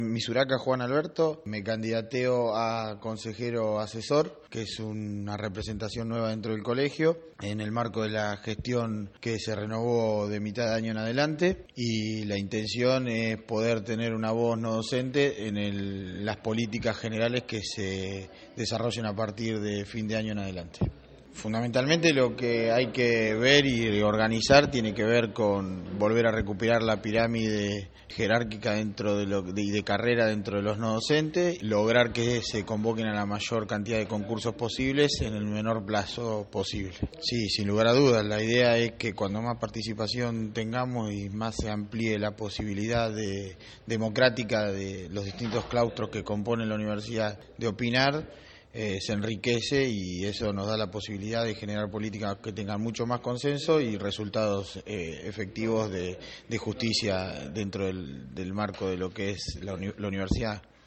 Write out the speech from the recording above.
Misuraca Juan Alberto, me candidateo a consejero asesor, que es una representación nueva dentro del colegio, en el marco de la gestión que se renovó de mitad de año en adelante, y la intención es poder tener una voz no docente en las políticas generales que se desarrollen a partir de fin de año en adelante. Fundamentalmente lo que hay que ver y organizar tiene que ver con volver a recuperar la pirámide jerárquica dentro de carrera dentro de los no docentes, lograr que se convoquen a la mayor cantidad de concursos posibles en el menor plazo posible. Sí, sin lugar a dudas, la idea es que cuando más participación tengamos y más se amplíe la posibilidad democrática de los distintos claustros que componen la universidad de opinar, se enriquece y eso nos da la posibilidad de generar políticas que tengan mucho más consenso y resultados efectivos de justicia dentro del marco de lo que es la universidad.